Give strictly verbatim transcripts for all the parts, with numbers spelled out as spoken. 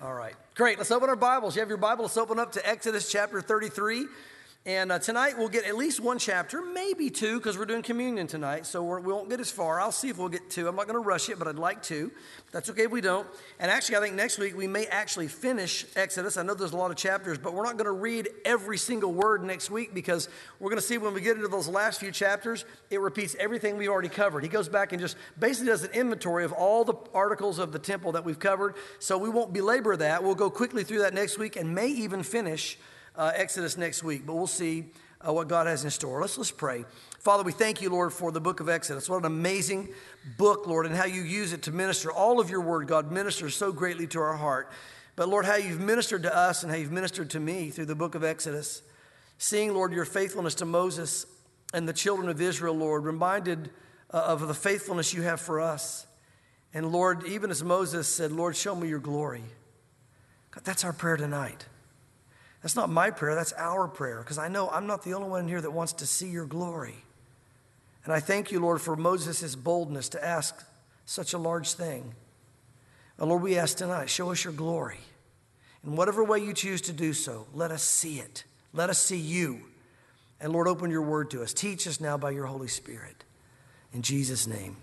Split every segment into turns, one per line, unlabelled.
All right, great. Let's open our Bibles. You have your Bible. Let's open up to Exodus chapter thirty-three. And uh, tonight we'll get at least one chapter, maybe two, because we're doing communion tonight. So we're, we won't get as far. I'll see if we'll get two. I'm not going to rush it, but I'd like to. That's okay if we don't. And actually, I think next week we may actually finish Exodus. I know there's a lot of chapters, but we're not going to read every single word next week because we're going to see when we get into those last few chapters, it repeats everything we've already covered. He goes back and just basically does an inventory of all the articles of the temple that we've covered. So we won't belabor that. We'll go quickly through that next week and may even finish Uh, Exodus next week, but we'll see uh, what God has in store. Let's let's pray. Father, we thank you, Lord, for the book of Exodus. What an amazing book, Lord, and how you use it to minister. All of your word, God, ministers so greatly to our heart. But, Lord, how you've ministered to us and how you've ministered to me through the book of Exodus. Seeing, Lord, your faithfulness to Moses and the children of Israel, Lord, reminded uh, of the faithfulness you have for us. And, Lord, even as Moses said, Lord, show me your glory. God, that's our prayer tonight. That's not my prayer, that's our prayer, because I know I'm not the only one here that wants to see your glory. And I thank you, Lord, for Moses' boldness to ask such a large thing. And Lord, we ask tonight, show us your glory. In whatever way you choose to do so, let us see it. Let us see you. And Lord, open your word to us. Teach us now by your Holy Spirit. In Jesus' name,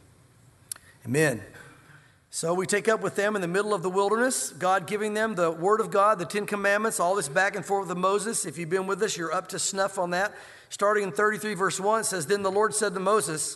amen. So we take up with them in the middle of the wilderness, God giving them the word of God, the Ten Commandments, all this back and forth with Moses. If you've been with us, you're up to snuff on that. Starting in thirty-three verse one, it says, Then the Lord said to Moses,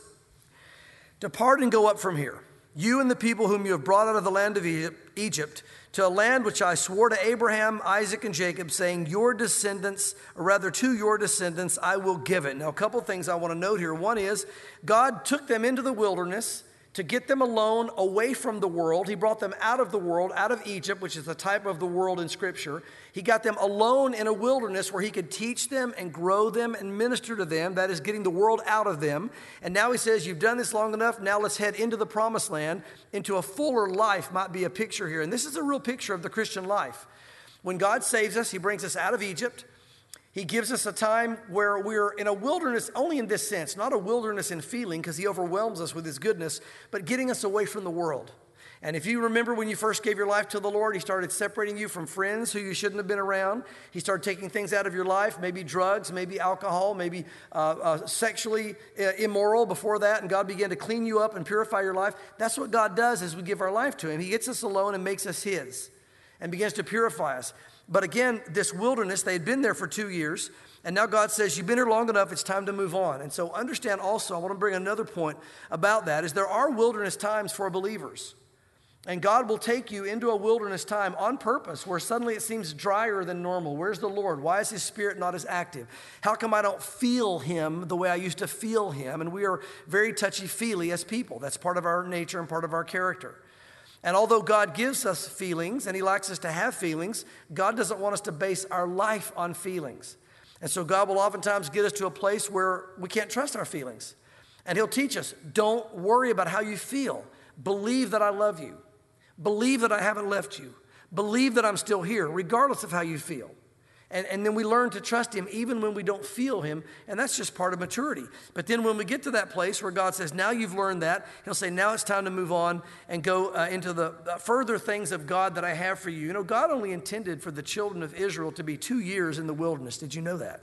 Depart and go up from here, you and the people whom you have brought out of the land of Egypt, to a land which I swore to Abraham, Isaac, and Jacob, saying, Your descendants, or rather to your descendants, I will give it. Now, a couple of things I want to note here. One is, God took them into the wilderness to get them alone, away from the world. He brought them out of the world, out of Egypt, which is the type of the world in Scripture. He got them alone in a wilderness where he could teach them and grow them and minister to them. That is getting the world out of them. And now he says, you've done this long enough. Now let's head into the promised land, into a fuller life might be a picture here. And this is a real picture of the Christian life. When God saves us, he brings us out of Egypt. He gives us a time where we're in a wilderness, only in this sense, not a wilderness in feeling because he overwhelms us with his goodness, but getting us away from the world. And if you remember when you first gave your life to the Lord, he started separating you from friends who you shouldn't have been around. He started taking things out of your life, maybe drugs, maybe alcohol, maybe uh, uh, sexually uh, immoral before that, and God began to clean you up and purify your life. That's what God does as we give our life to him. He gets us alone and makes us his and begins to purify us. But again, this wilderness, they had been there for two years. And now God says, you've been here long enough, it's time to move on. And so understand also, I want to bring another point about that, is there are wilderness times for believers. And God will take you into a wilderness time on purpose where suddenly it seems drier than normal. Where's the Lord? Why is his spirit not as active? How come I don't feel him the way I used to feel him? And we are very touchy-feely as people. That's part of our nature and part of our character. And although God gives us feelings and he likes us to have feelings, God doesn't want us to base our life on feelings. And so God will oftentimes get us to a place where we can't trust our feelings. And he'll teach us, don't worry about how you feel. Believe that I love you. Believe that I haven't left you. Believe that I'm still here, regardless of how you feel. And, and then we learn to trust him even when we don't feel him, and that's just part of maturity. But then when we get to that place where God says, now you've learned that, he'll say, now it's time to move on and go uh, into the uh, further things of God that I have for you. You know, God only intended for the children of Israel to be two years in the wilderness. Did you know that?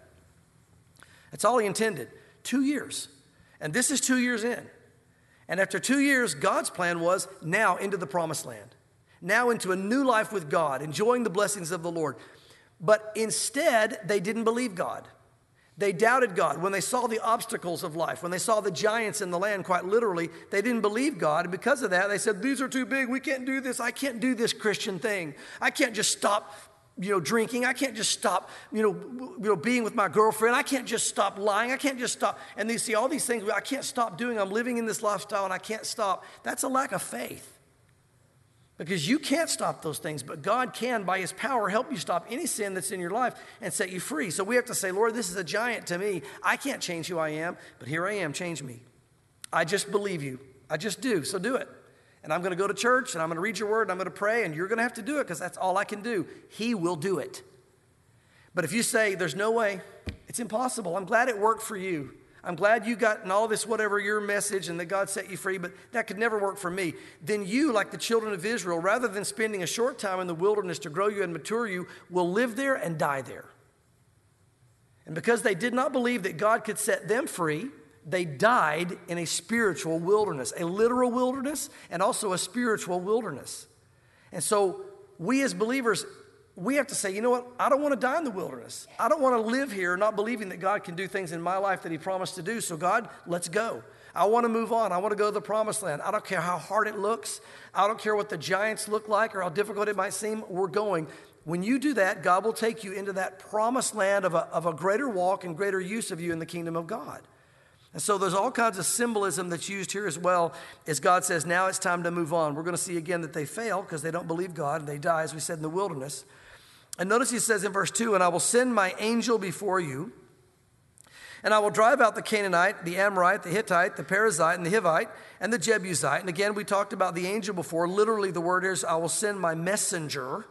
That's all he intended, two years. And this is two years in. And after two years, God's plan was now into the promised land, now into a new life with God, enjoying the blessings of the Lord. But instead, they didn't believe God. They doubted God. When they saw the obstacles of life, when they saw the giants in the land, quite literally, they didn't believe God. And because of that, they said, these are too big. We can't do this. I can't do this Christian thing. I can't just stop, you know, drinking. I can't just stop, you know, you know, being with my girlfriend. I can't just stop lying. I can't just stop. And they see all these things I can't stop doing. I'm living in this lifestyle and I can't stop. That's a lack of faith. Because you can't stop those things, but God can, by his power, help you stop any sin that's in your life and set you free. So we have to say, Lord, this is a giant to me. I can't change who I am, but here I am. Change me. I just believe you. I just do. So do it. And I'm going to go to church, and I'm going to read your word, and I'm going to pray, and you're going to have to do it because that's all I can do. He will do it. But if you say, there's no way, it's impossible. I'm glad it worked for you. I'm glad you got in all this, whatever your message, and that God set you free, but that could never work for me. Then you, like the children of Israel, rather than spending a short time in the wilderness to grow you and mature you, will live there and die there. And because they did not believe that God could set them free, they died in a spiritual wilderness, a literal wilderness, and also a spiritual wilderness. And so we as believers, we have to say, you know what? I don't want to die in the wilderness. I don't want to live here not believing that God can do things in my life that he promised to do. So God, let's go. I want to move on. I want to go to the promised land. I don't care how hard it looks. I don't care what the giants look like or how difficult it might seem. We're going. When you do that, God will take you into that promised land of a, of a greater walk and greater use of you in the kingdom of God. And so there's all kinds of symbolism that's used here as well, as God says, now it's time to move on. We're going to see again that they fail because they don't believe God and they die, as we said, in the wilderness. And notice he says in verse two, and I will send my angel before you, and I will drive out the Canaanite, the Amorite, the Hittite, the Perizzite, and the Hivite, and the Jebusite. And again, we talked about the angel before. Literally, the word is, I will send my messenger.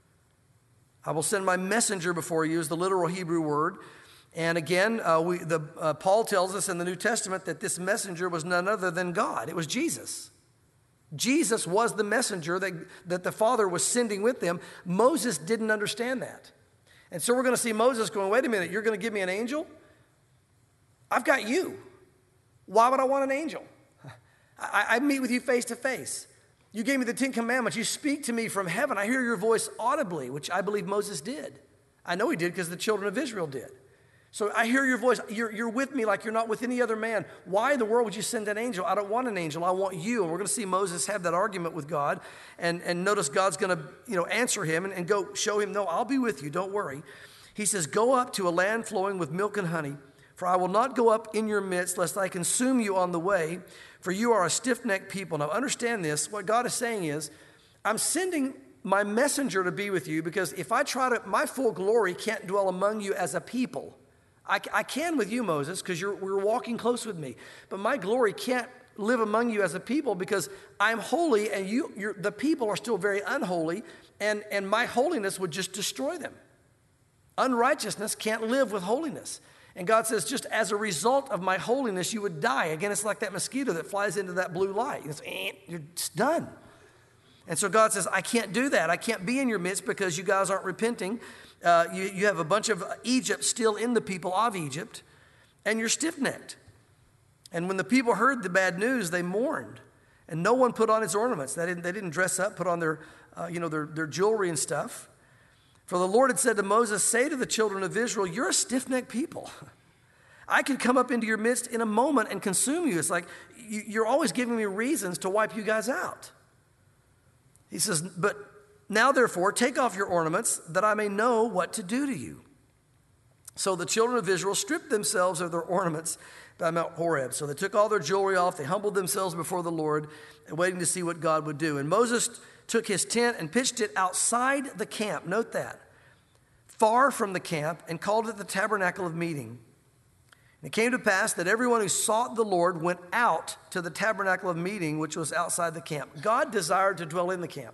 I will send my messenger before you is the literal Hebrew word. And again, uh, we, the, uh, Paul tells us in the New Testament that this messenger was none other than God. It was Jesus. Jesus was the messenger that, that the Father was sending with them. Moses didn't understand that. And so we're going to see Moses going, wait a minute, you're going to give me an angel? I've got you. Why would I want an angel? I, I meet with you face to face. You gave me the Ten Commandments. You speak to me from heaven. I hear your voice audibly, which I believe Moses did. I know he did because the children of Israel did. So I hear your voice. You're, you're with me like you're not with any other man. Why in the world would you send an angel? I don't want an angel. I want you. And we're going to see Moses have that argument with God. And, and notice God's going to, you know, answer him and, and go show him, no, I'll be with you. Don't worry. He says, go up to a land flowing with milk and honey, for I will not go up in your midst, lest I consume you on the way, for you are a stiff-necked people. Now understand this. What God is saying is, I'm sending my messenger to be with you, because if I try to, my full glory can't dwell among you as a people. I, I can with you, Moses, because you're, we're walking close with me. But my glory can't live among you as a people, because I'm holy and you, you're, the people are still very unholy, and, and my holiness would just destroy them. Unrighteousness can't live with holiness. And God says, just as a result of my holiness, you would die. Again, it's like that mosquito that flies into that blue light. It's, eh, you're just done. And so God says, I can't do that. I can't be in your midst because you guys aren't repenting. Uh, you, you have a bunch of Egypt still in the people of Egypt, and you're stiff-necked. And when the people heard the bad news, they mourned, and no one put on its ornaments. They didn't, they didn't dress up, put on their, uh, you know, their, their jewelry and stuff. For the Lord had said to Moses, say to the children of Israel, you're a stiff-necked people. I could come up into your midst in a moment and consume you. It's like you, you're always giving me reasons to wipe you guys out. He says, but now, therefore, take off your ornaments, that I may know what to do to you. So the children of Israel stripped themselves of their ornaments by Mount Horeb. So they took all their jewelry off. They humbled themselves before the Lord, and waiting to see what God would do. And Moses took his tent and pitched it outside the camp. Note that. Far from the camp, and called it the tabernacle of meeting. And it came to pass that everyone who sought the Lord went out to the tabernacle of meeting, which was outside the camp. God desired to dwell in the camp.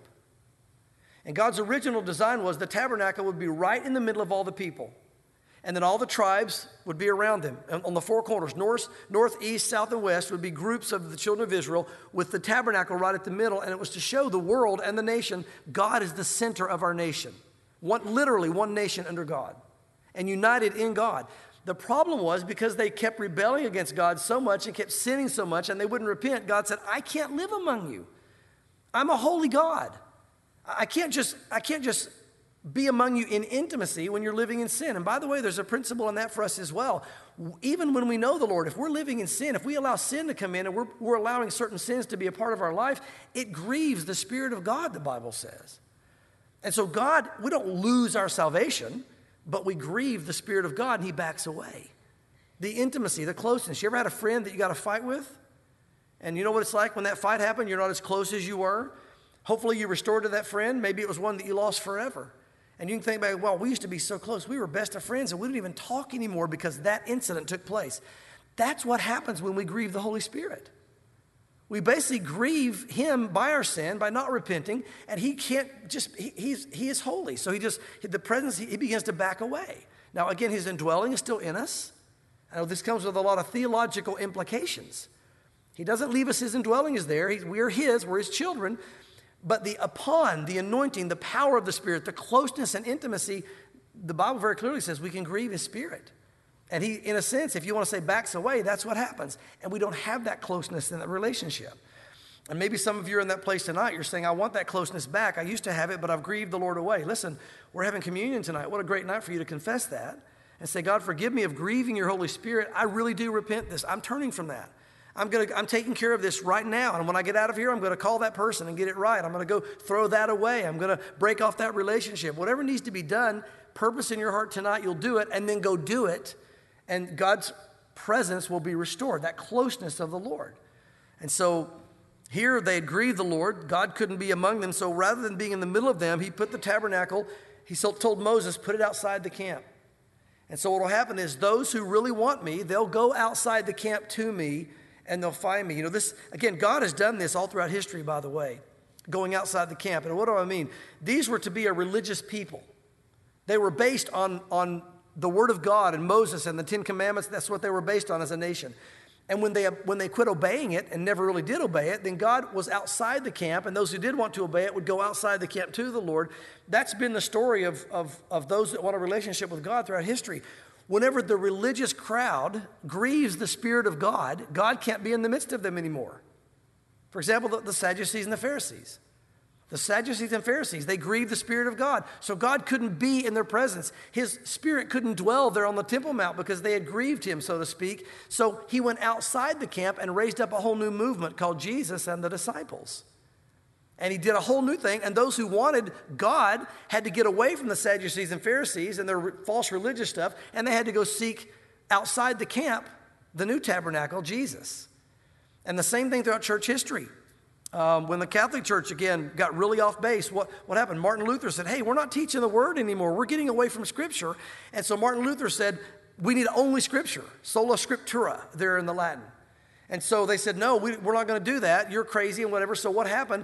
And God's original design was the tabernacle would be right in the middle of all the people. And then all the tribes would be around them. And on the four corners, north, north, east, south, and west, would be groups of the children of Israel with the tabernacle right at the middle. And it was to show the world and the nation, God is the center of our nation. One, literally one nation under God and united in God. The problem was because they kept rebelling against God so much and kept sinning so much and they wouldn't repent, God said, I can't live among you. I'm a holy God. I can't just, I can't just be among you in intimacy when you're living in sin. And by the way, there's a principle in that for us as well. Even when we know the Lord, if we're living in sin, if we allow sin to come in and we're, we're allowing certain sins to be a part of our life, it grieves the Spirit of God, the Bible says. And so God, we don't lose our salvation, but we grieve the Spirit of God and he backs away. The intimacy, the closeness. You ever had a friend that you got to fight with? And you know what it's like when that fight happened? You're not as close as you were. Hopefully you restored to that friend. Maybe it was one that you lost forever. And you can think back, well, we used to be so close. We were best of friends and we don't even talk anymore because that incident took place. That's what happens when we grieve the Holy Spirit. We basically grieve him by our sin, by not repenting, and he can't just, he, he's, he is holy. So he just, the presence, he, he begins to back away. Now, again, his indwelling is still in us. I know this comes with a lot of theological implications. He doesn't leave us his indwelling is there. He, we're his, we're his children. But the upon, the anointing, the power of the Spirit, the closeness and intimacy, the Bible very clearly says we can grieve his Spirit. And he, in a sense, if you want to say backs away, that's what happens. And we don't have that closeness in that relationship. And maybe some of you are in that place tonight. You're saying, I want that closeness back. I used to have it, but I've grieved the Lord away. Listen, we're having communion tonight. What a great night for you to confess that and say, God, forgive me of grieving your Holy Spirit. I really do repent this. I'm turning from that. I'm gonna, I'm taking care of this right now. And when I get out of here, I'm going to call that person and get it right. I'm going to go throw that away. I'm going to break off that relationship. Whatever needs to be done, purpose in your heart tonight, you'll do it, and then go do it. And God's presence will be restored, that closeness of the Lord. And so here they had grieved the Lord. God couldn't be among them. So rather than being in the middle of them, he put the tabernacle, he told Moses, put it outside the camp. And so what will happen is those who really want me, they'll go outside the camp to me and they'll find me. You know, this, again, God has done this all throughout history, by the way, going outside the camp. And what do I mean? These were to be a religious people. They were based on, on the Word of God and Moses and the Ten Commandments. That's what they were based on as a nation. And when they, when they quit obeying it and never really did obey it, then God was outside the camp, and those who did want to obey it would go outside the camp to the Lord. That's been the story of, of, of those that want a relationship with God throughout history. Whenever the religious crowd grieves the Spirit of God, God can't be in the midst of them anymore. For example, the, the Sadducees and the Pharisees. The Sadducees and Pharisees, they grieved the Spirit of God. So God couldn't be in their presence. His Spirit couldn't dwell there on the Temple Mount because they had grieved him, so to speak. So he went outside the camp and raised up a whole new movement called Jesus and the Disciples. And he did a whole new thing. And those who wanted God had to get away from the Sadducees and Pharisees and their false religious stuff, and they had to go seek outside the camp the new tabernacle, Jesus. And the same thing throughout church history. Um, when the Catholic Church, again, got really off base, what, what happened? Martin Luther said, hey, we're not teaching the Word anymore. We're getting away from Scripture. And so Martin Luther said, we need only Scripture, sola scriptura, there in the Latin. And so they said, no, we, we're not going to do that. You're crazy and whatever. So what happened?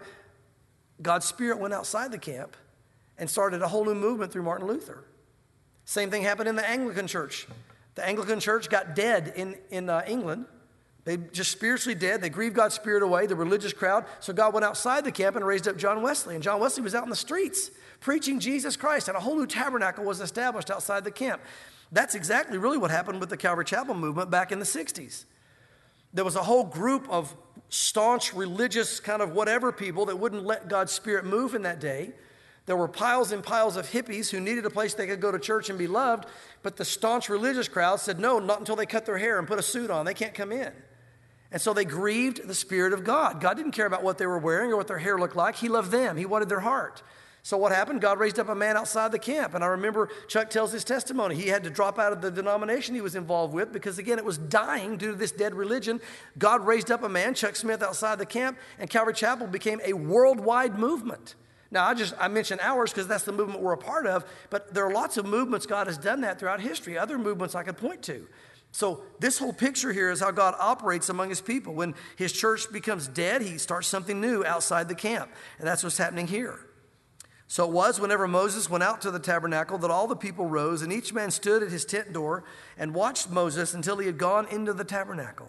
God's Spirit went outside the camp and started a whole new movement through Martin Luther. Same thing happened in the Anglican Church. The Anglican Church got dead in, in uh, England. They just spiritually dead. They grieved God's Spirit away, the religious crowd. So God went outside the camp and raised up John Wesley. And John Wesley was out in the streets preaching Jesus Christ. And a whole new tabernacle was established outside the camp. That's exactly really what happened with the Calvary Chapel movement back in the sixties. There was a whole group of staunch religious kind of whatever people that wouldn't let God's Spirit move in that day. There were piles and piles of hippies who needed a place they could go to church and be loved. But the staunch religious crowd said, no, not until they cut their hair and put a suit on. They can't come in. And so they grieved the Spirit of God. God didn't care about what they were wearing or what their hair looked like. He loved them. He wanted their heart. So what happened? God raised up a man outside the camp. And I remember Chuck tells his testimony. He had to drop out of the denomination he was involved with because, again, it was dying due to this dead religion. God raised up a man, Chuck Smith, outside the camp, and Calvary Chapel became a worldwide movement. Now, I just I mention ours because that's the movement we're a part of, but there are lots of movements God has done that throughout history, other movements I could point to. So this whole picture here is how God operates among his people. When his church becomes dead, he starts something new outside the camp. And that's what's happening here. So it was whenever Moses went out to the tabernacle that all the people rose, and each man stood at his tent door and watched Moses until he had gone into the tabernacle.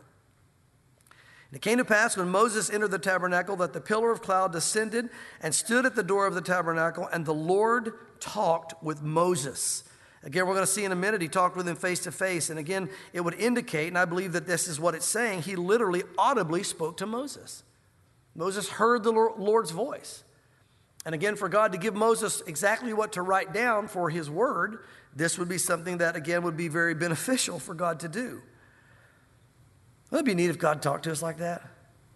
And it came to pass when Moses entered the tabernacle that the pillar of cloud descended and stood at the door of the tabernacle, and the Lord talked with Moses. Again, we're going to see in a minute, he talked with him face to face. And again, it would indicate, and I believe that this is what it's saying, he literally audibly spoke to Moses. Moses heard the Lord's voice. And again, for God to give Moses exactly what to write down for his word, this would be something that, again, would be very beneficial for God to do. Wouldn't it be neat if God talked to us like that?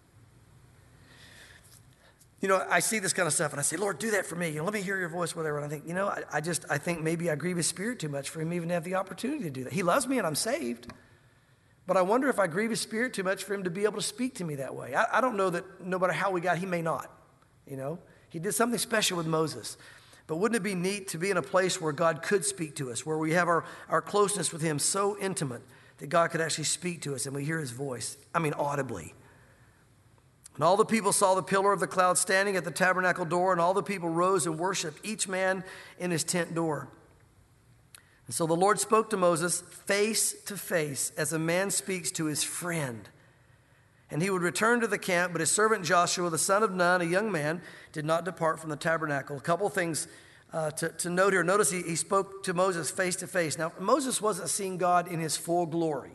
You know, I see this kind of stuff and I say, Lord, do that for me. You know, let me hear your voice, whatever. And I think, you know, I, I just, I think maybe I grieve his Spirit too much for him even to have the opportunity to do that. He loves me and I'm saved. But I wonder if I grieve his Spirit too much for him to be able to speak to me that way. I, I don't know that no matter how we got, he may not. You know, he did something special with Moses. But wouldn't it be neat to be in a place where God could speak to us, where we have our, our closeness with him so intimate that God could actually speak to us and we hear his voice, I mean audibly. And all the people saw the pillar of the cloud standing at the tabernacle door, and all the people rose and worshiped, each man in his tent door. And so the Lord spoke to Moses face to face as a man speaks to his friend. And he would return to the camp, but his servant Joshua, the son of Nun, a young man, did not depart from the tabernacle. A couple things uh, to, to note here. Notice he, he spoke to Moses face to face. Now, Moses wasn't seeing God in his full glory.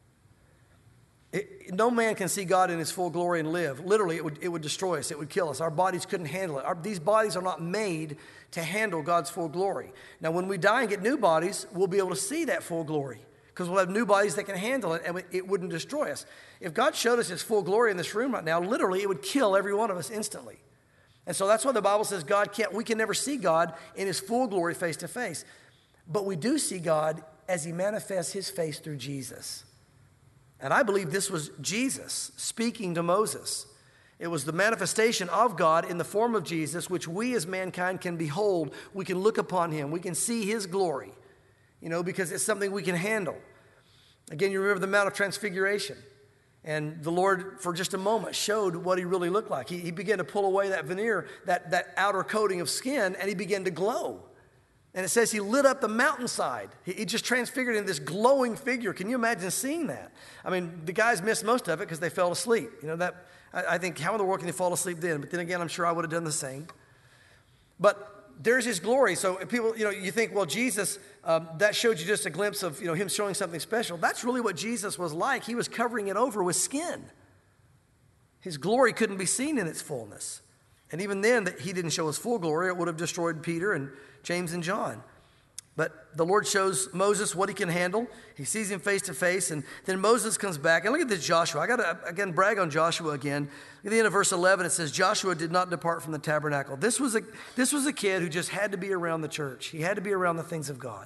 It, no man can see God in his full glory and live. Literally, it would, it would destroy us. It would kill us. Our bodies couldn't handle it. Our, these bodies are not made to handle God's full glory. Now, when we die and get new bodies, we'll be able to see that full glory because we'll have new bodies that can handle it, and it wouldn't destroy us. If God showed us his full glory in this room right now, literally, it would kill every one of us instantly. And so that's why the Bible says God can't, we can never see God in his full glory face to face. But we do see God as he manifests his face through Jesus. And I believe this was Jesus speaking to Moses. It was the manifestation of God in the form of Jesus, which we as mankind can behold. We can look upon him. We can see his glory, you know, because it's something we can handle. Again, you remember the Mount of Transfiguration. And the Lord, for just a moment, showed what he really looked like. He, he began to pull away that veneer, that, that outer coating of skin, and he began to glow. And it says he lit up the mountainside. He, he just transfigured in this glowing figure. Can you imagine seeing that? I mean, the guys missed most of it because they fell asleep. You know, that I, I think, how in the world can they fall asleep then? But then again, I'm sure I would have done the same. But there's his glory. So people, you know, you think, well, Jesus, um, that showed you just a glimpse of, you know, him showing something special. That's really what Jesus was like. He was covering it over with skin. His glory couldn't be seen in its fullness. And even then, that he didn't show his full glory. It would have destroyed Peter and James and John. But the Lord shows Moses what he can handle. He sees him face to face, and then Moses comes back. And look at this Joshua. I got to, again, brag on Joshua again. At the end of verse eleven, it says, Joshua did not depart from the tabernacle. This was a, this was a kid who just had to be around the church. He had to be around the things of God.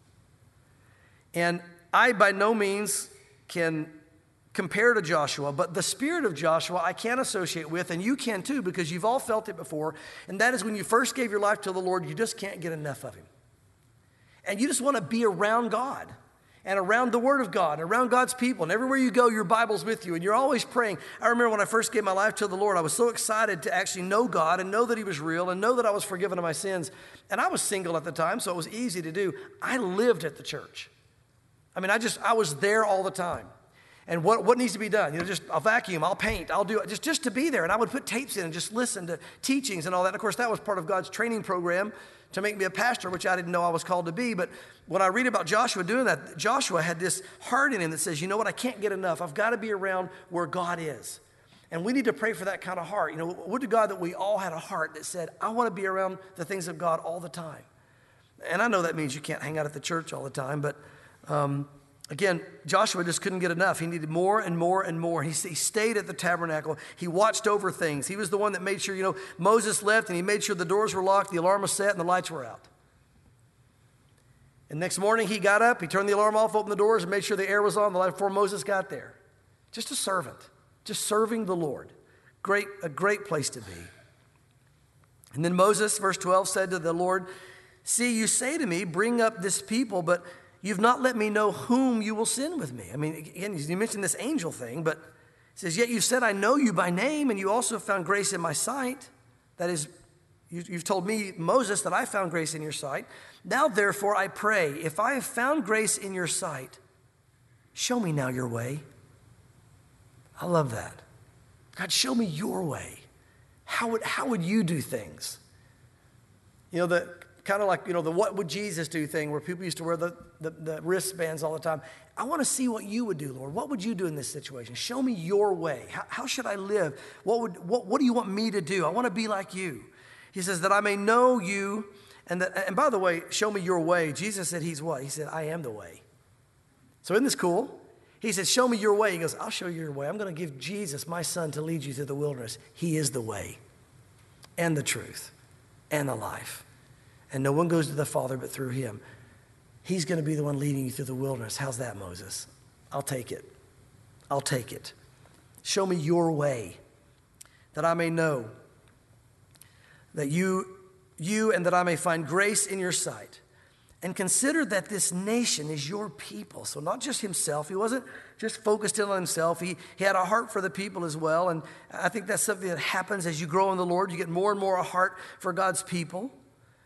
And I, by no means, can compare to Joshua, but the spirit of Joshua I can associate with, and you can too, because you've all felt it before, and that is when you first gave your life to the Lord, you just can't get enough of him. And you just want to be around God and around the Word of God, around God's people, and everywhere you go, your Bible's with you, and you're always praying. I remember when I first gave my life to the Lord, I was so excited to actually know God and know that he was real and know that I was forgiven of my sins, and I was single at the time, so it was easy to do. I lived at the church. I mean, I just, I was there all the time. And what, what needs to be done? You know, just I'll vacuum, I'll paint, I'll do it, just, just to be there. And I would put tapes in and just listen to teachings and all that. And of course, that was part of God's training program to make me a pastor, which I didn't know I was called to be. But when I read about Joshua doing that, Joshua had this heart in him that says, you know what, I can't get enough. I've got to be around where God is. And we need to pray for that kind of heart. You know, would to God that we all had a heart that said, I want to be around the things of God all the time. And I know that means you can't hang out at the church all the time, but um, Again, Joshua just couldn't get enough. He needed more and more and more. He, he stayed at the tabernacle. He watched over things. He was the one that made sure, you know, Moses left and he made sure the doors were locked, the alarm was set, and the lights were out. And next morning he got up, he turned the alarm off, opened the doors, and made sure the air was on the light before Moses got there. Just a servant, just serving the Lord. Great, a great place to be. And then Moses, verse twelve, said to the Lord, see, you say to me, bring up this people, but you've not let me know whom you will send with me. I mean, again, you mentioned this angel thing, but it says, yet you said, I know you by name, and you also found grace in my sight. That is, you, you've told me, Moses, that I found grace in your sight. Now, therefore, I pray, if I have found grace in your sight, show me now your way. I love that. God, show me your way. How would, how would you do things? You know, the kind of like, you know, the what would Jesus do thing where people used to wear the, the, the wristbands all the time. I want to see what you would do, Lord. What would you do in this situation? Show me your way. How, how should I live? What, would, what, what do you want me to do? I want to be like you. He says that I may know you. And, that, and by the way, show me your way. Jesus said he's what? He said, I am the way. So isn't this cool? He said, show me your way. He goes, I'll show you your way. I'm going to give Jesus, my son, to lead you through the wilderness. He is the way and the truth and the life. And no one goes to the Father but through him. He's going to be the one leading you through the wilderness. How's that, Moses? I'll take it. I'll take it. Show me your way, that I may know that you, you and that I may find grace in your sight. And consider that this nation is your people. So not just himself. He wasn't just focused in on himself. He, he had a heart for the people as well. And I think that's something that happens as you grow in the Lord. You get more and more a heart for God's people.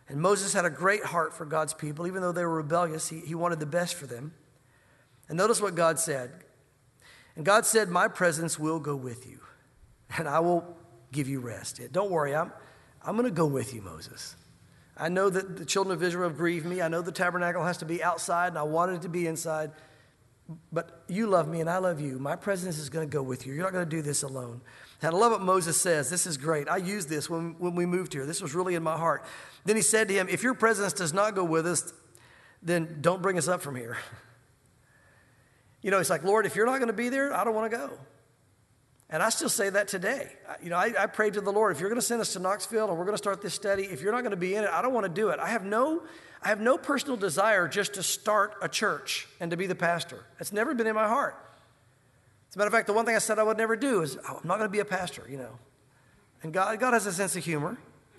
And Moses had a great heart for God's people. Even though they were rebellious, he, he wanted the best for them. And notice what God said. And God said, my presence will go with you, and I will give you rest. Don't worry, I'm, I'm going to go with you, Moses. I know that the children of Israel have grieved me. I know the tabernacle has to be outside, and I wanted it to be inside. But you love me, and I love you. My presence is going to go with you. You're not going to do this alone. And I love what Moses says. This is great. I used this when, when we moved here. This was really in my heart. Then he said to him, if your presence does not go with us, then don't bring us up from here. You know, it's like, Lord, if you're not going to be there, I don't want to go. And I still say that today. You know, I, I prayed to the Lord, if you're going to send us to Knoxville and we're going to start this study, if you're not going to be in it, I don't want to do it. I have no, I have no personal desire just to start a church and to be the pastor. It's never been in my heart. As a matter of fact, the one thing I said I would never do is, oh, I'm not going to be a pastor, you know. And God, God has a sense of humor.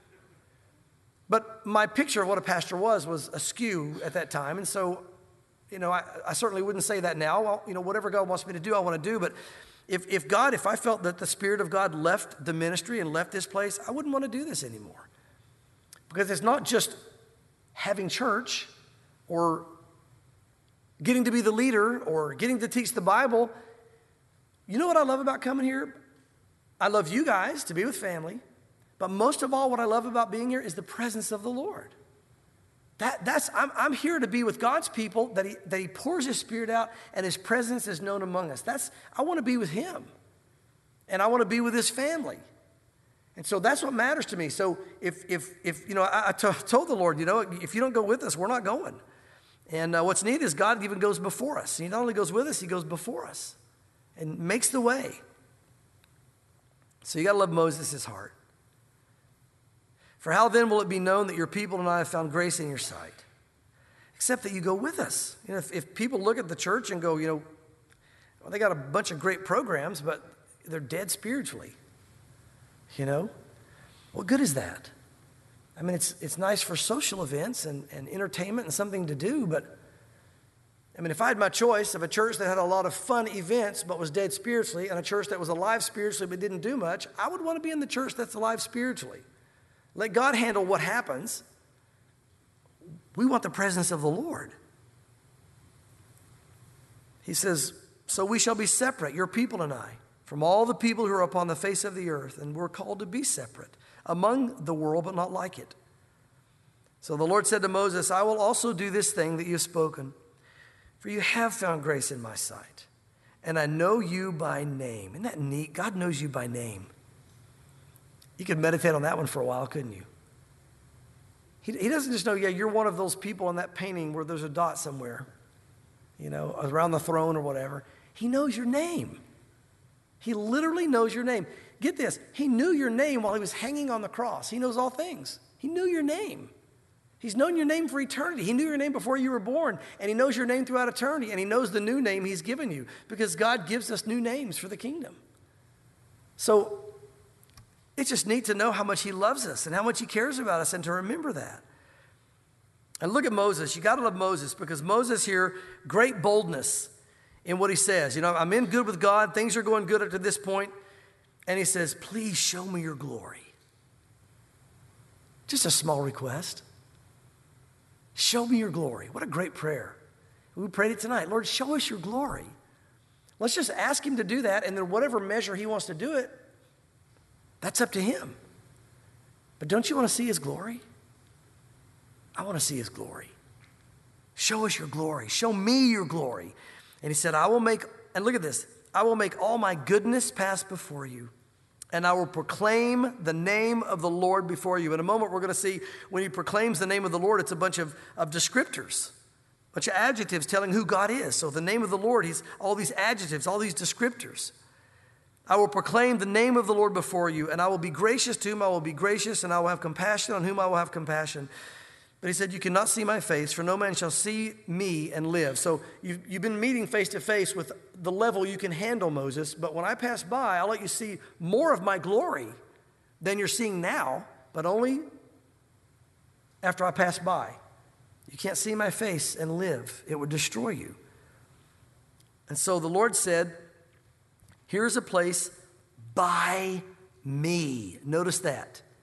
But my picture of what a pastor was was askew at that time. And so, you know, I, I certainly wouldn't say that now. Well, you know, whatever God wants me to do, I want to do. But if, if God, if I felt that the Spirit of God left the ministry and left this place, I wouldn't want to do this anymore. Because it's not just having church or getting to be the leader or getting to teach the Bible. You know what I love about coming here? I love you guys to be with family. But most of all, what I love about being here is the presence of the Lord. That, that's, I'm, I'm here to be with God's people, that he, that he pours his Spirit out and his presence is known among us. That's, I want to be with him. And I want to be with his family. And so that's what matters to me. So if, if, if you know, I, I t- told the Lord, you know, if you don't go with us, we're not going. And uh, what's neat is God even goes before us. He not only goes with us, he goes before us and makes the way. So you got to love Moses' heart. For how then will it be known that your people and I have found grace in your sight? Except that you go with us. You know, if, if people look at the church and go, you know, well, they got a bunch of great programs, but they're dead spiritually. You know? What good is that? I mean, it's it's nice for social events and, and entertainment and something to do, but I mean, if I had my choice of a church that had a lot of fun events but was dead spiritually and a church that was alive spiritually but didn't do much, I would want to be in the church that's alive spiritually. Let God handle what happens. We want the presence of the Lord. He says, so we shall be separate, your people and I, from all the people who are upon the face of the earth, and we're called to be separate among the world, but not like it. So the Lord said to Moses, I will also do this thing that you have spoken, for you have found grace in my sight, and I know you by name. Isn't that neat? God knows you by name. You could meditate on that one for a while, couldn't you? He, he doesn't just know, yeah, you're one of those people in that painting where there's a dot somewhere, you know, around the throne or whatever. He knows your name. He literally knows your name. Get this. He knew your name while he was hanging on the cross. He knows all things. He knew your name. He's known your name for eternity. He knew your name before you were born, and he knows your name throughout eternity, and he knows the new name he's given you because God gives us new names for the kingdom. So it's just neat to know how much he loves us and how much he cares about us and to remember that. And look at Moses. You got to love Moses because Moses here, great boldness in what he says. You know, I'm in good with God. Things are going good up to this point. And he says, please show me your glory. Just a small request. Show me your glory. What a great prayer. We prayed it tonight. Lord, show us your glory. Let's just ask him to do that. And then whatever measure he wants to do it, that's up to him. But don't you want to see his glory? I want to see his glory. Show us your glory. Show me your glory. And he said, I will make, and look at this, I will make all my goodness pass before you, and I will proclaim the name of the Lord before you. In a moment, we're going to see when he proclaims the name of the Lord, it's a bunch of, of descriptors, a bunch of adjectives telling who God is. So the name of the Lord, he's all these adjectives, all these descriptors. I will proclaim the name of the Lord before you, and I will be gracious to whom I will be gracious, and I will have compassion on whom I will have compassion. But he said, you cannot see my face, for no man shall see me and live. So you've, you've been meeting face to face with the level you can handle, Moses. But when I pass by, I'll let you see more of my glory than you're seeing now, but only after I pass by. You can't see my face and live. It would destroy you. And so the Lord said, here's a place by me. Notice that.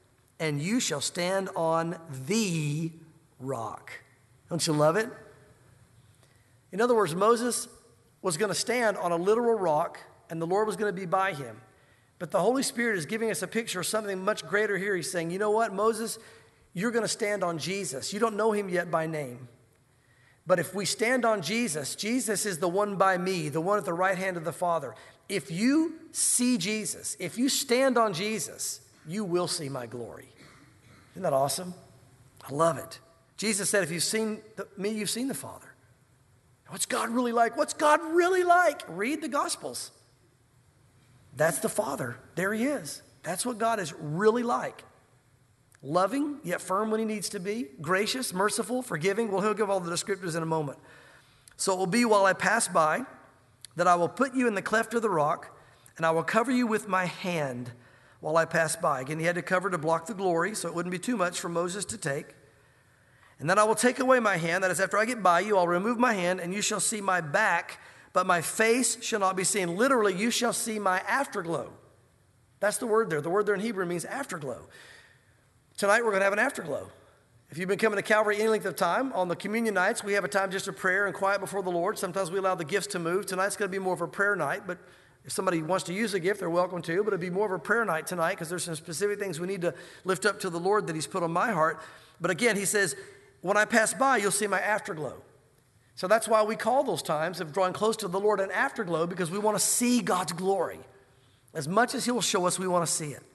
and you shall stand on the rock. Don't you love it? In other words, Moses was going to stand on a literal rock, and the Lord was going to be by him. But the Holy Spirit is giving us a picture of something much greater here. He's saying, you know what, Moses, you're going to stand on Jesus. You don't know him yet by name. But if we stand on Jesus, Jesus is the one by me, the one at the right hand of the Father. If you see Jesus, if you stand on Jesus, you will see my glory. Isn't that awesome? I love it. Jesus said, if you've seen the, me, you've seen the Father. What's God really like? What's God really like? Read the Gospels. That's the Father. There he is. That's what God is really like. Loving, yet firm when he needs to be. Gracious, merciful, forgiving. Well, he'll give all the descriptors in a moment. So it will be while I pass by that I will put you in the cleft of the rock, and I will cover you with my hand while I pass by. Again, he had to cover to block the glory, so it wouldn't be too much for Moses to take. And then I will take away my hand. That is, after I get by you, I'll remove my hand, and you shall see my back, but my face shall not be seen. Literally, you shall see my afterglow. That's the word there. The word there in Hebrew means afterglow. Tonight, we're going to have an afterglow. If you've been coming to Calvary any length of time, on the communion nights, we have a time just of prayer and quiet before the Lord. Sometimes we allow the gifts to move. Tonight's going to be more of a prayer night, but if somebody wants to use a gift, they're welcome to, but it'll be more of a prayer night tonight because there's some specific things we need to lift up to the Lord that he's put on my heart. But again, he says, when I pass by, you'll see my afterglow. So that's why we call those times of drawing close to the Lord an afterglow, because we want to see God's glory. As much as he will show us, we want to see it.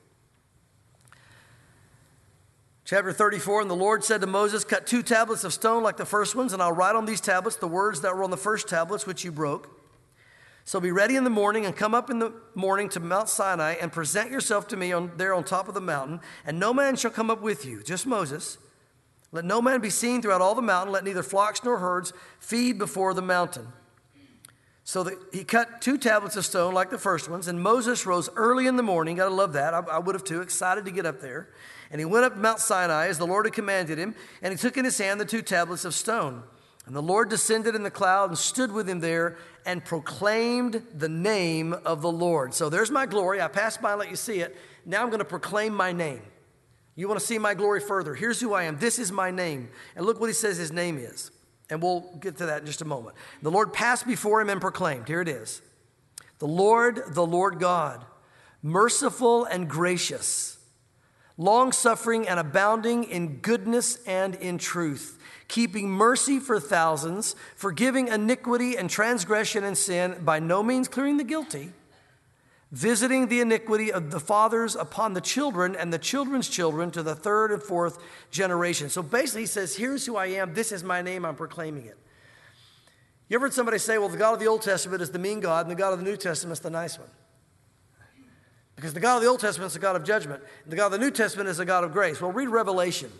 Chapter thirty-four, and the Lord said to Moses, cut two tablets of stone like the first ones, and I'll write on these tablets the words that were on the first tablets, which you broke. So be ready in the morning and come up in the morning to Mount Sinai and present yourself to me on, there on top of the mountain, and no man shall come up with you, just Moses. Let no man be seen throughout all the mountain. Let neither flocks nor herds feed before the mountain. So the, he cut two tablets of stone like the first ones, and Moses rose early in the morning. Got to love that. I, I would have too, excited to get up there. And he went up Mount Sinai as the Lord had commanded him, and he took in his hand the two tablets of stone. And the Lord descended in the cloud and stood with him there and proclaimed the name of the Lord. So there's my glory. I passed by and let you see it. Now I'm going to proclaim my name. You want to see my glory further? Here's who I am. This is my name. And look what he says his name is. And we'll get to that in just a moment. The Lord passed before him and proclaimed. Here it is. The Lord, the Lord God, merciful and gracious, long-suffering and abounding in goodness and in truth, keeping mercy for thousands, forgiving iniquity and transgression and sin, by no means clearing the guilty, visiting the iniquity of the fathers upon the children and the children's children to the third and fourth generation. So basically he says, here's who I am. This is my name. I'm proclaiming it. You ever heard somebody say, well, the God of the Old Testament is the mean God and the God of the New Testament is the nice one? Because the God of the Old Testament is a God of judgment. And the God of the New Testament is a God of grace. Well, read Revelation.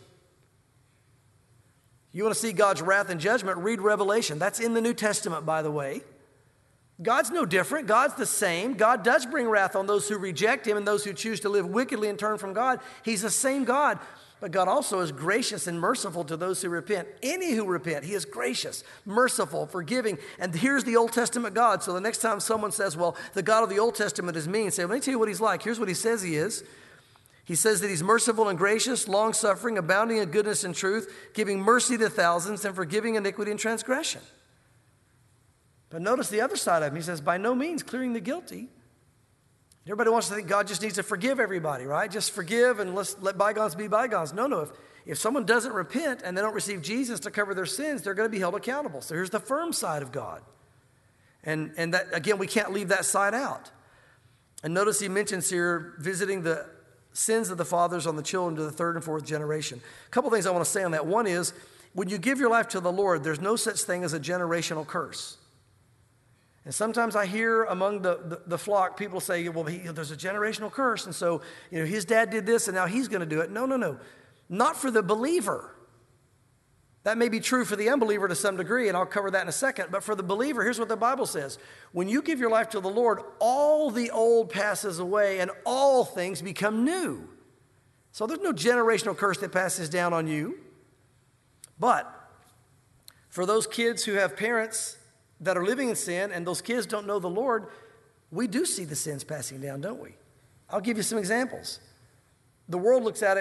You want to see God's wrath and judgment, read Revelation. That's in the New Testament, by the way. God's no different. God's the same. God does bring wrath on those who reject him and those who choose to live wickedly and turn from God. He's the same God. But God also is gracious and merciful to those who repent. Any who repent, he is gracious, merciful, forgiving. And here's the Old Testament God. So the next time someone says, well, the God of the Old Testament is mean, say, let me tell you what he's like. Here's what he says he is. He says that he's merciful and gracious, long-suffering, abounding in goodness and truth, giving mercy to thousands and forgiving iniquity and transgression. But notice the other side of him. He says, by no means clearing the guilty. Everybody wants to think God just needs to forgive everybody, right? Just forgive and let's let bygones be bygones. No, no. If, if someone doesn't repent and they don't receive Jesus to cover their sins, they're going to be held accountable. So here's the firm side of God. And, and that, again, we can't leave that side out. And notice he mentions here visiting the sins of the fathers on the children to the third and fourth generation. A couple things I want to say on that. One is, when you give your life to the Lord, there's no such thing as a generational curse. And sometimes I hear among the, the, the flock, people say, well, he, there's a generational curse. And so, you know, his dad did this and now he's going to do it. No, no, no. Not for the believer. That may be true for the unbeliever to some degree, and I'll cover that in a second. But for the believer, here's what the Bible says. When you give your life to the Lord, all the old passes away and all things become new. So there's no generational curse that passes down on you. But for those kids who have parents that are living in sin and those kids don't know the Lord, we do see the sins passing down, don't we? I'll give you some examples. The world looks at it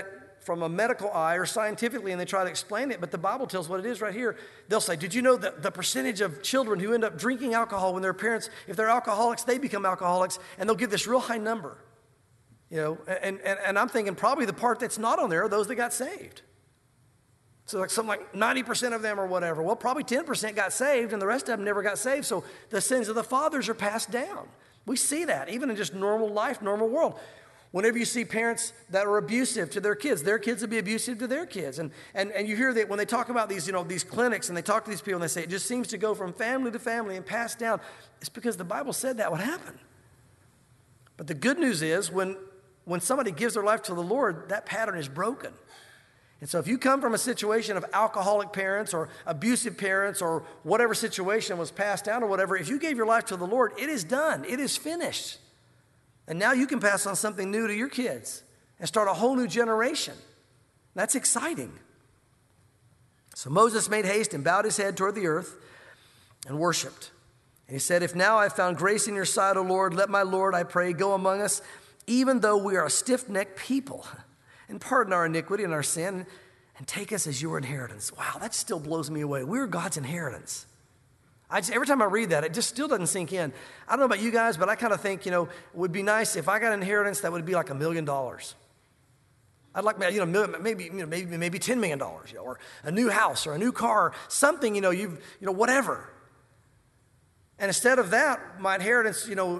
from a medical eye or scientifically, and they try to explain it, but the Bible tells what it is right here. They'll say, did you know that the percentage of children who end up drinking alcohol when their parents, if they're alcoholics, they become alcoholics, and they'll give this real high number. You know, and, and, and I'm thinking probably the part that's not on there are those that got saved. So like something like ninety percent of them or whatever. Well, probably ten percent got saved, and the rest of them never got saved, so the sins of the fathers are passed down. We see that even in just normal life, normal world. Whenever you see parents that are abusive to their kids, their kids will be abusive to their kids. And, and, and you hear that when they talk about these, you know, these clinics, and they talk to these people, and they say it just seems to go from family to family and pass down. It's because the Bible said that would happen. But the good news is when, when somebody gives their life to the Lord, that pattern is broken. And so if you come from a situation of alcoholic parents or abusive parents or whatever situation was passed down or whatever, if you gave your life to the Lord, it is done. It is finished. And now you can pass on something new to your kids and start a whole new generation. That's exciting. So Moses made haste and bowed his head toward the earth and worshiped. And he said, if now I have found grace in your sight, O Lord, let my Lord, I pray, go among us, even though we are a stiff-necked people, and pardon our iniquity and our sin, and take us as your inheritance. Wow, that still blows me away. We're God's inheritance. I just, every time I read that, it just still doesn't sink in. I don't know about you guys, but I kind of think, you know, it would be nice if I got an inheritance that would be like a million dollars. I'd like, you know, maybe, you know, maybe, maybe ten million dollars, you know, or a new house or a new car, something, you know, you've, you know, whatever. And instead of that, my inheritance, you know,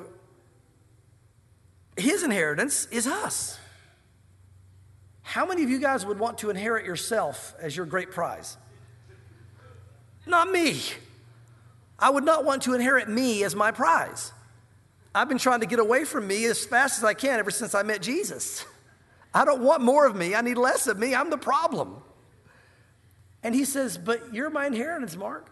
his inheritance is us. How many of you guys would want to inherit yourself as your great prize? Not me. I would not want to inherit me as my prize. I've been trying to get away from me as fast as I can ever since I met Jesus. I don't want more of me. I need less of me. I'm the problem. And he says, but you're my inheritance, Mark.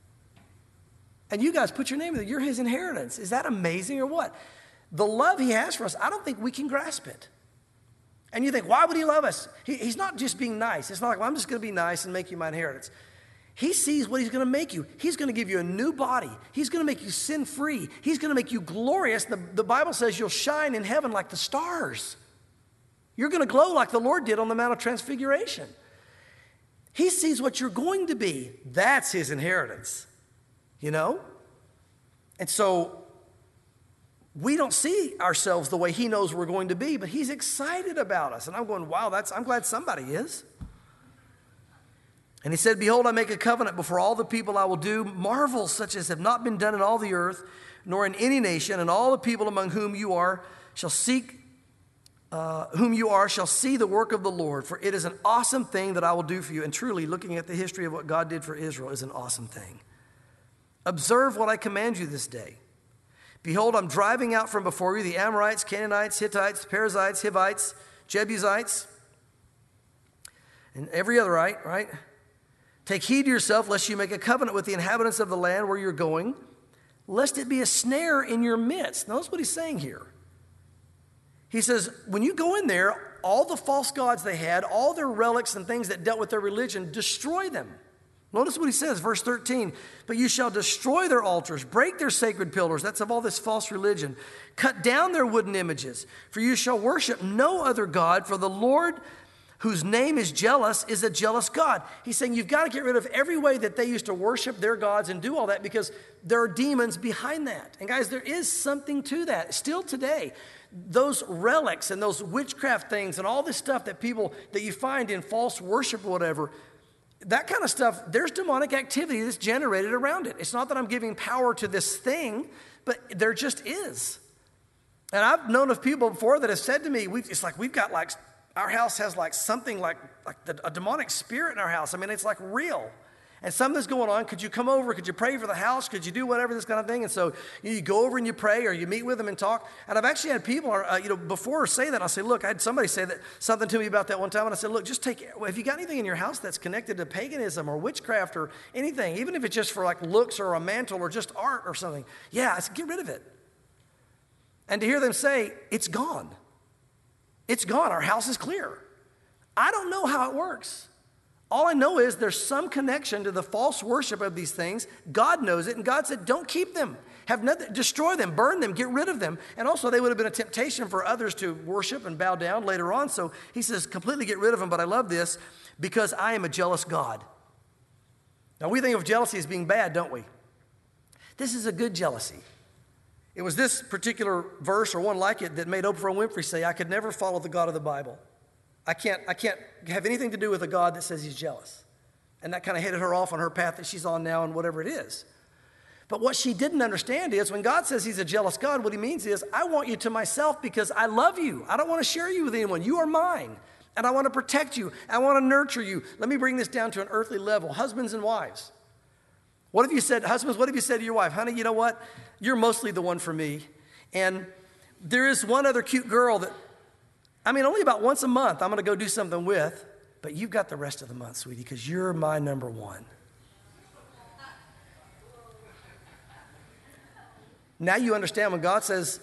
And you guys put your name in there. You're his inheritance. Is that amazing or what? The love he has for us, I don't think we can grasp it. And you think, why would he love us? He, he's not just being nice. It's not like, well, I'm just going to be nice and make you my inheritance. He sees what he's going to make you. He's going to give you a new body. He's going to make you sin-free. He's going to make you glorious. The, the Bible says you'll shine in heaven like the stars. You're going to glow like the Lord did on the Mount of Transfiguration. He sees what you're going to be. That's his inheritance, you know? And so we don't see ourselves the way he knows we're going to be, but he's excited about us. And I'm going, wow, that's, I'm glad somebody is. And he said, behold, I make a covenant before all the people. I will do marvels such as have not been done in all the earth, nor in any nation, and all the people among whom you are shall seek, uh, whom you are shall see the work of the Lord. For it is an awesome thing that I will do for you. And truly, looking at the history of what God did for Israel is an awesome thing. Observe what I command you this day. Behold, I'm driving out from before you the Amorites, Canaanites, Hittites, Perizzites, Hivites, Jebusites, and every other right, right? Take heed to yourself, lest you make a covenant with the inhabitants of the land where you're going, lest it be a snare in your midst. Notice what he's saying here. He says, when you go in there, all the false gods they had, all their relics and things that dealt with their religion, destroy them. Notice what he says, verse thirteen. But you shall destroy their altars, break their sacred pillars. That's of all this false religion. Cut down their wooden images, for you shall worship no other God, for the Lord whose name is jealous, is a jealous God. He's saying you've got to get rid of every way that they used to worship their gods and do all that, because there are demons behind that. And guys, there is something to that. Still today, those relics and those witchcraft things and all this stuff that people, that you find in false worship or whatever, that kind of stuff, there's demonic activity that's generated around it. It's not that I'm giving power to this thing, but there just is. And I've known of people before that have said to me, we've, it's like we've got like, our house has like something like, like the, a demonic spirit in our house. I mean, it's like real. And something's going on. Could you come over? Could you pray for the house? Could you do whatever, this kind of thing? And so you, you go over and you pray, or you meet with them and talk. And I've actually had people, uh, you know, before say that. I say, look, I had somebody say that something to me about that one time. And I said, look, just take, have you got anything in your house that's connected to paganism or witchcraft or anything, even if it's just for like looks or a mantle or just art or something? Yeah, I said, get rid of it. And to hear them say, it's gone. It's gone. Our house is clear. I don't know how it works. All I know is there's some connection to the false worship of these things. God knows it, and God said, don't keep them. Have nothing, destroy them, burn them, get rid of them. And also they would have been a temptation for others to worship and bow down later on. So he says, completely get rid of them, but I love this, because I am a jealous God. Now we think of jealousy as being bad, don't we? This is a good jealousy. It was this particular verse or one like it that made Oprah Winfrey say, I could never follow the God of the Bible. I can't, I can't have anything to do with a God that says he's jealous. And that kind of headed her off on her path that she's on now and whatever it is. But what she didn't understand is when God says he's a jealous God, what he means is, I want you to myself because I love you. I don't want to share you with anyone. You are mine. And I want to protect you. I want to nurture you. Let me bring this down to an earthly level. Husbands and wives. What have you said, husbands, what have you said to your wife? Honey, you know what? You're mostly the one for me. And there is one other cute girl that, I mean, only about once a month I'm going to go do something with, but you've got the rest of the month, sweetie, because you're my number one. Now you understand when God says,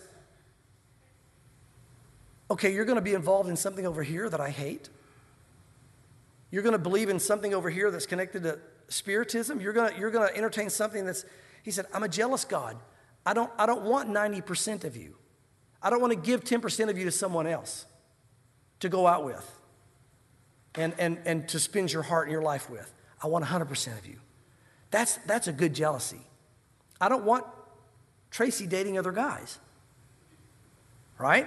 okay, you're going to be involved in something over here that I hate. You're going to believe in something over here that's connected to spiritism. You're going to, you're going to entertain something that's, he said, I'm a jealous God. I don't, I don't want ninety percent of you. I don't want to give ten percent of you to someone else to go out with and, and, and to spend your heart and your life with. I want one hundred percent of you. That's, that's a good jealousy. I don't want Tracy dating other guys, right?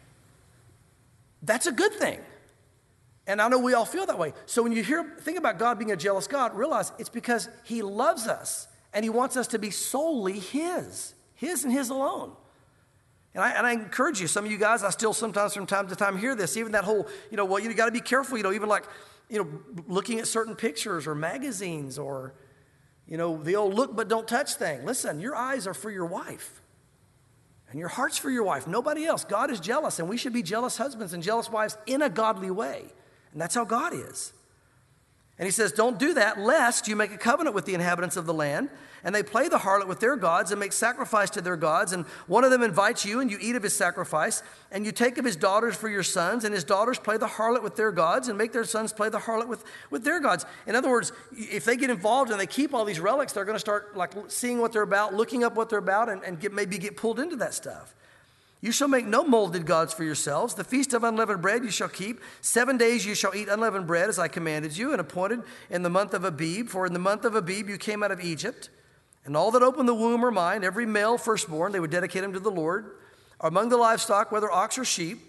That's a good thing. And I know we all feel that way. So when you hear, think about God being a jealous God, realize it's because he loves us and he wants us to be solely his, his and his alone. And I, and I encourage you, some of you guys, I still sometimes from time to time hear this, even that whole, you know, well, you got to be careful, you know, even like, you know, looking at certain pictures or magazines or, you know, the old look but don't touch thing. Listen, your eyes are for your wife and your heart's for your wife, nobody else. God is jealous, and we should be jealous husbands and jealous wives in a godly way. And that's how God is. And he says, don't do that lest you make a covenant with the inhabitants of the land, and they play the harlot with their gods and make sacrifice to their gods, and one of them invites you, and you eat of his sacrifice, and you take of his daughters for your sons, and his daughters play the harlot with their gods and make their sons play the harlot with, with their gods. In other words, if they get involved and they keep all these relics, they're going to start like seeing what they're about, looking up what they're about, and, and get, maybe get pulled into that stuff. You shall make no molded gods for yourselves. The feast of unleavened bread you shall keep. Seven days you shall eat unleavened bread as I commanded you, and appointed in the month of Abib. For in the month of Abib you came out of Egypt. And all that open the womb are mine, every male firstborn, they would dedicate him to the Lord, are among the livestock, whether ox or sheep.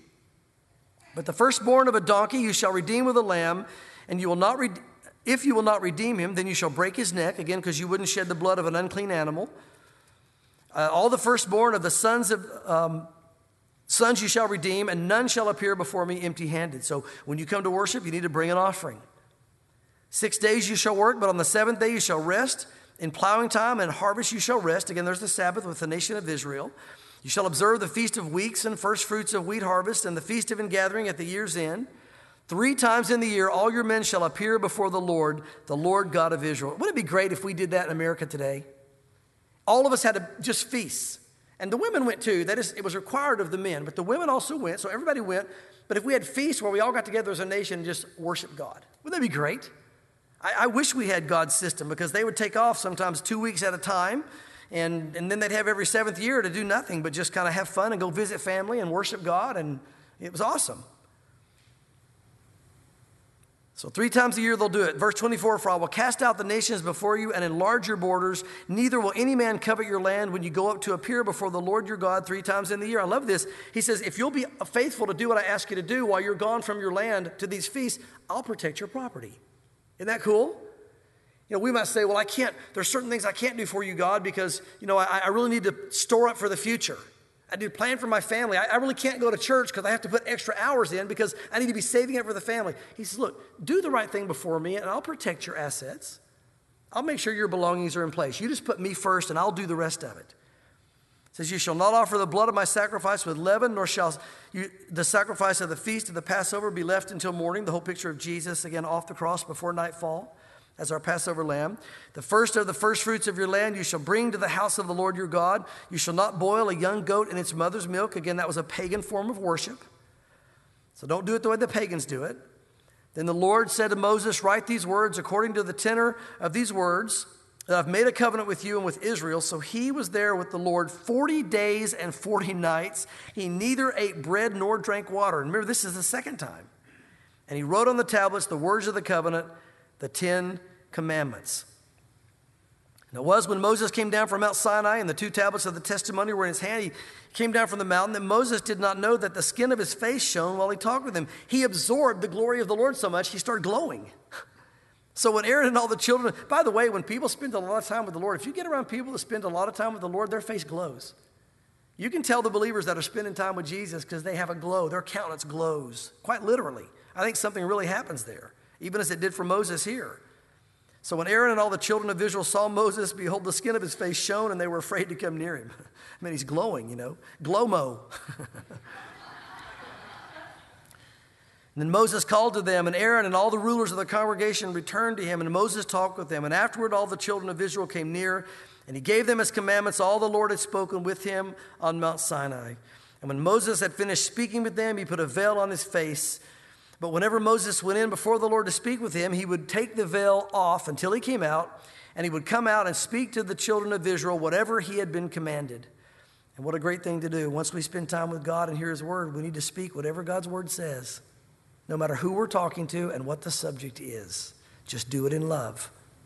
But the firstborn of a donkey you shall redeem with a lamb, and you will not, re- if you will not redeem him, then you shall break his neck, again, because you wouldn't shed the blood of an unclean animal. Uh, all the firstborn of the sons of... Um, Sons you shall redeem, and none shall appear before me empty-handed. So when you come to worship, you need to bring an offering. Six days you shall work, but on the seventh day you shall rest. In plowing time and harvest you shall rest. Again, there's the Sabbath with the nation of Israel. You shall observe the feast of weeks and first fruits of wheat harvest and the feast of ingathering at the year's end. Three times in the year all your men shall appear before the Lord, the Lord God of Israel. Wouldn't it be great if we did that in America today? All of us had to just feast. And the women went too. That is, it was required of the men, but the women also went, so everybody went. But if we had feasts where we all got together as a nation and just worship God, wouldn't that be great? I, I wish we had God's system, because they would take off sometimes two weeks at a time, and, and then they'd have every seventh year to do nothing but just kind of have fun and go visit family and worship God, and it was awesome. So three times a year they'll do it. Verse twenty-four, for I will cast out the nations before you and enlarge your borders. Neither will any man covet your land when you go up to appear before the Lord your God three times in the year. I love this. He says, if you'll be faithful to do what I ask you to do while you're gone from your land to these feasts, I'll protect your property. Isn't that cool? You know, we might say, well, I can't, there's certain things I can't do for you, God, because, you know, I, I really need to store up for the future. I need to plan for my family. I, I really can't go to church because I have to put extra hours in because I need to be saving it for the family. He says, look, do the right thing before me and I'll protect your assets. I'll make sure your belongings are in place. You just put me first and I'll do the rest of it. It says, you shall not offer the blood of my sacrifice with leaven, nor shall you, the sacrifice of the feast of the Passover be left until morning. The whole picture of Jesus, again, off the cross before nightfall as our Passover lamb. The first of the first fruits of your land you shall bring to the house of the Lord your God. You shall not boil a young goat in its mother's milk. Again, that was a pagan form of worship. So don't do it the way the pagans do it. Then the Lord said to Moses, write these words according to the tenor of these words, that I've made a covenant with you and with Israel. So he was there with the Lord forty days and forty nights. He neither ate bread nor drank water. And remember, this is the second time. And he wrote on the tablets the words of the covenant, the Ten Commandments. And it was when Moses came down from Mount Sinai and the two tablets of the testimony were in his hand, he came down from the mountain, that Moses did not know that the skin of his face shone while he talked with him. He absorbed the glory of the Lord so much, he started glowing. So when Aaron and all the children, by the way, when people spend a lot of time with the Lord, if you get around people that spend a lot of time with the Lord, their face glows. You can tell the believers that are spending time with Jesus because they have a glow. Their countenance glows, quite literally. I think something really happens there, even as it did for Moses here. So when Aaron and all the children of Israel saw Moses, behold, the skin of his face shone, and they were afraid to come near him. I mean, he's glowing, you know, glow-mo. And then Moses called to them, and Aaron and all the rulers of the congregation returned to him, and Moses talked with them. And afterward all the children of Israel came near, and he gave them his commandments, all the Lord had spoken with him on Mount Sinai. And when Moses had finished speaking with them, he put a veil on his face. But whenever Moses went in before the Lord to speak with him, he would take the veil off until he came out, and he would come out and speak to the children of Israel whatever he had been commanded. And what a great thing to do. Once we spend time with God and hear his word, we need to speak whatever God's word says, no matter who we're talking to and what the subject is. Just do it in love.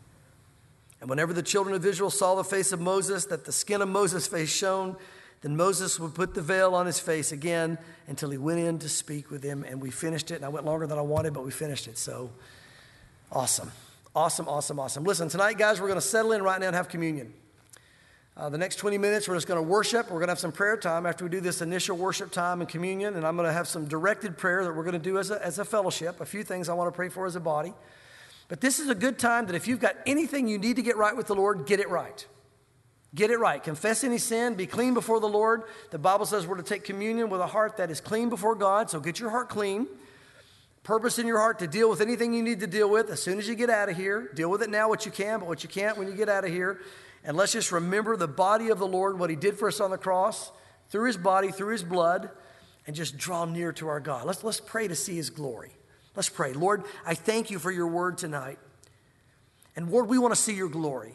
And whenever the children of Israel saw the face of Moses, that the skin of Moses' face shone, then Moses would put the veil on his face again until he went in to speak with him. And we finished it. And I went longer than I wanted, but we finished it. So awesome. Awesome, awesome, awesome. Listen, tonight, guys, we're going to settle in right now and have communion. Uh, the next twenty minutes, we're just going to worship. We're going to have some prayer time after we do this initial worship time and communion. And I'm going to have some directed prayer that we're going to do as a, as a fellowship. A few things I want to pray for as a body. But this is a good time that if you've got anything you need to get right with the Lord, get it right. Get it right. Confess any sin. Be clean before the Lord. The Bible says we're to take communion with a heart that is clean before God. So get your heart clean. Purpose in your heart to deal with anything you need to deal with as soon as you get out of here. Deal with it now what you can, but what you can't when you get out of here. And let's just remember the body of the Lord, what he did for us on the cross, through his body, through his blood, and just draw near to our God. Let's, let's pray to see his glory. Let's pray. Lord, I thank you for your word tonight. And Lord, we want to see your glory.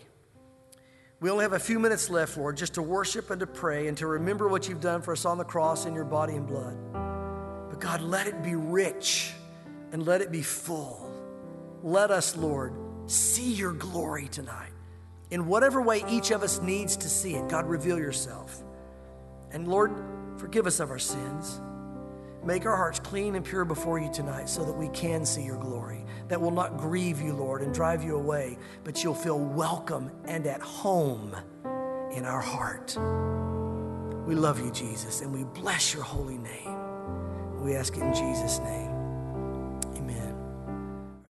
We only have a few minutes left, Lord, just to worship and to pray and to remember what you've done for us on the cross in your body and blood. But God, let it be rich and let it be full. Let us, Lord, see your glory tonight. In whatever way each of us needs to see it, God, reveal yourself. And Lord, forgive us of our sins. Make our hearts clean and pure before you tonight so that we can see your glory. That will not grieve you, Lord, and drive you away, but you'll feel welcome and at home in our heart. We love you, Jesus, and we bless your holy name. We ask it in Jesus' name.